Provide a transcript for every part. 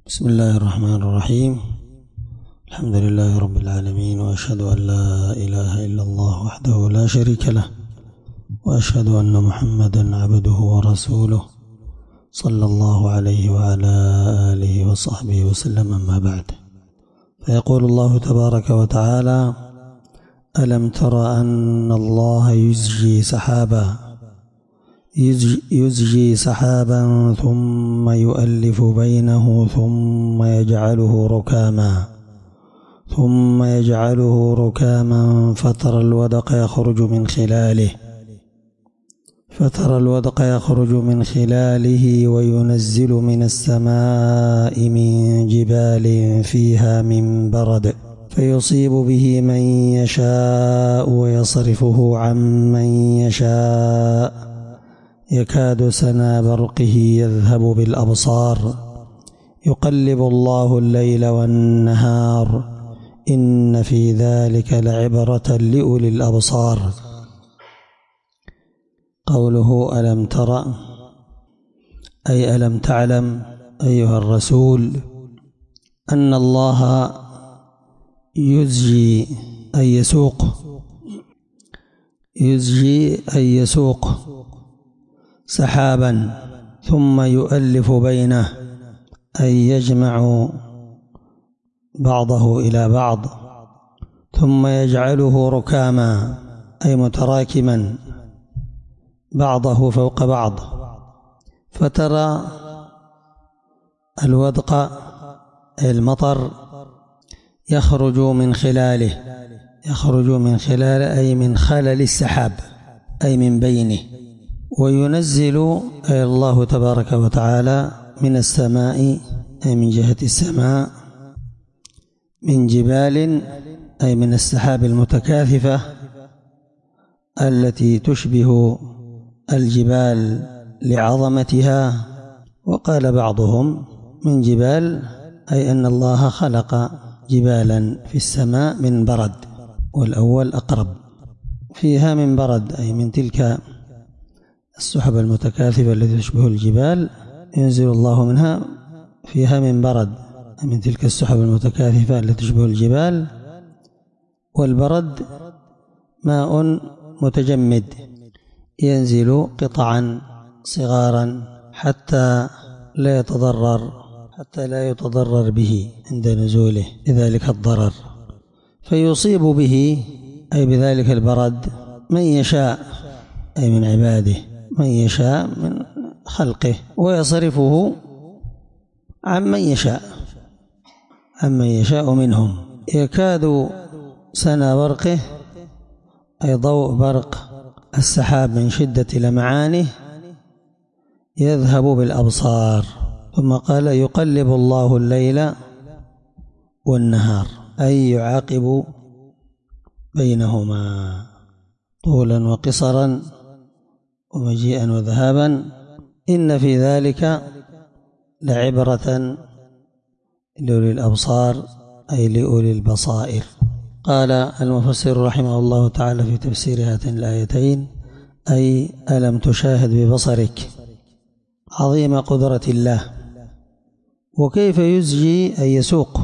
بسم الله الرحمن الرحيم. الحمد لله رب العالمين، وأشهد أن لا إله إلا الله وحده لا شريك له، وأشهد أن محمدا عبده ورسوله صلى الله عليه وعلى آله وصحبه وسلم. أما بعد، فيقول الله تبارك وتعالى: ألم تر أن الله يزجي سحابا ثم يؤلف بينه ثم يجعله ركاما فترى الودق يخرج من خلاله وينزل من السماء من جبال فيها من برد فيصيب به من يشاء ويصرفه عن من يشاء يكاد سنا برقه يذهب بالأبصار يقلب الله الليل والنهار إن في ذلك لعبرة لأولي الأبصار. قوله ألم تر أي ألم تعلم أيها الرسول أن الله يزجي أي يسوق سحابا ثم يؤلف بينه أي يجمع بعضه إلى بعض، ثم يجعله ركاما أي متراكما بعضه فوق بعض، فترى الودق أي المطر يخرج من خلاله أي من خلل السحاب أي من بينه، وينزل أي الله تبارك وتعالى من السماء أي من جهة السماء، من جبال أي من السحاب المتكاثفة التي تشبه الجبال لعظمتها. وقال بعضهم من جبال أي أن الله خلق جبالا في السماء من برد، والأول أقرب، فيها من برد أي من تلك السحب المتكاثفة التي تشبه الجبال، ينزل الله منها فيها من برد من تلك السحب المتكاثفة التي تشبه الجبال. والبرد ماء متجمد ينزل قطعا صغارا حتى لا يتضرر به عند نزوله لذلك الضرر، فيصيب به أي بذلك البرد من يشاء أي من عباده، من يشاء من خلقه، ويصرفه عمن يشاء منهم. يكاد سنا برقه أي ضوء برق السحاب من شدة لمعانه يذهب بالأبصار. ثم قال يقلب الله الليل والنهار أي يعاقب بينهما طولا وقصرا ومجيئا وذهابا إن في ذلك لعبرة لأولي الأبصار أي لأولي البصائر. قال المفسر رحمه الله تعالى في تفسير هاتين الآيتين أي ألم تشاهد ببصرك عظيم قدرة الله، وكيف يزجي أي يسوق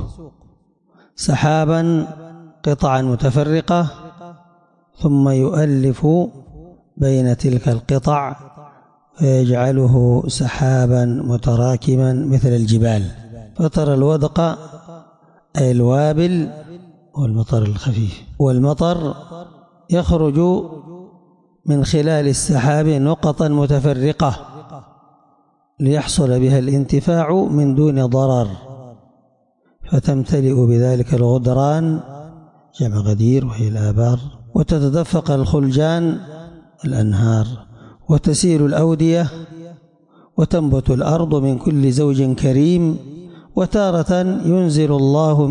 سحابا قطعا متفرقة ثم يؤلف بين تلك القطع فيجعله سحابا متراكما مثل الجبال، فترى الودق أي الوابل والمطر الخفيف، والمطر يخرج من خلال السحاب نقطا متفرقة ليحصل بها الانتفاع من دون ضرر، فتمتلئ بذلك الغدران جمع غدير وهي الآبار، وتتدفق الخلجان الأنهار، وتسيل الأودية، وتنبت الأرض من كل زوج كريم. وتارة ينزل الله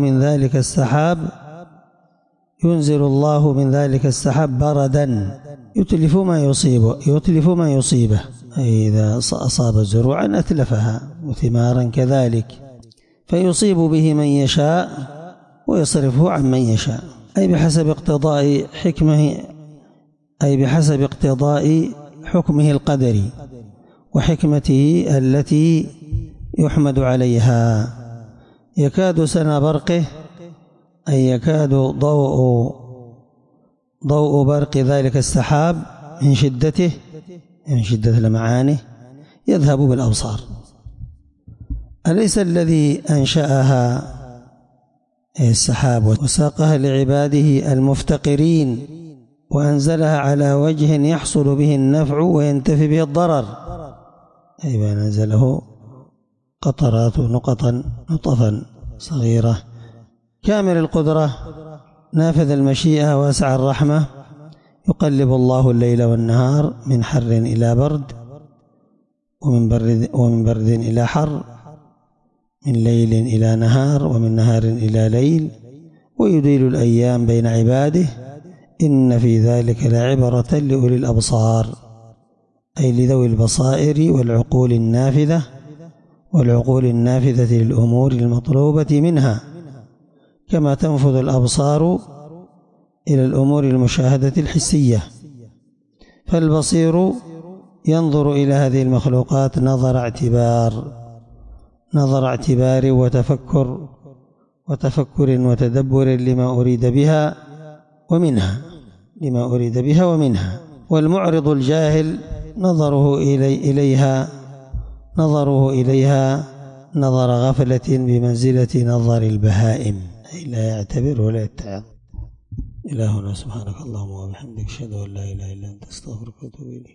من ذلك السحاب بردا يتلف ما يصيبه أي إذا أصاب زروعا أتلفها وثمارا كذلك، فيصيب به من يشاء ويصرفه عن من يشاء أي بحسب اقتضاء حكمه القدري وحكمته التي يحمد عليها. يكاد سنا برقه أي يكاد ضوء برق ذلك السحاب من شدته، من شدة لمعانه، يذهب بالأبصار. أليس الذي أنشأها السحاب وساقها لعباده المفتقرين وأنزلها على وجه يحصل به النفع وينتفي به الضرر، أي ما نزله قطرات نطفا صغيرة، كامل القدرة نافذ المشيئة واسع الرحمة، يقلب الله الليل والنهار من حر إلى برد، ومن برد إلى حر، من ليل إلى نهار، ومن نهار إلى ليل، ويديل الأيام بين عباده، إن في ذلك لعبرة لأولي الأبصار، أي لذوي البصائر والعقول النافذة للأمور المطلوبة منها، كما تنفذ الأبصار إلى الأمور المشاهدة الحسية. فالبصير ينظر إلى هذه المخلوقات نظر اعتبار وتفكر وتدبر لما أريد بها ومنها. والمعرض الجاهل نظره إليها نظر غفلة بمنزلة نظر البهائم، أي لا يعتبر ولا يتعظ. إلهنا سبحانك اللهم وبحمدك، أشهد أن لا إله إلا أنت، أستغفرك وأتوب إليك.